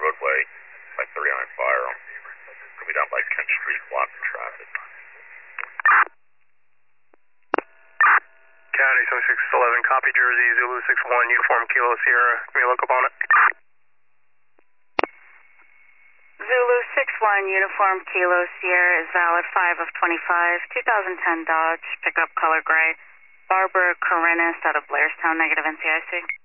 roadway by 39 Fire. Could be down by Kent Street, blocking traffic. County 7611, copy Jersey, Zulu 61, uniform Kilo Sierra. Can we look up on it? Zulu 61, uniform Kilo Sierra is valid 5 of 25, 2010 Dodge, pickup color gray. Barbara Karinis out of Blairstown, negative NCIC.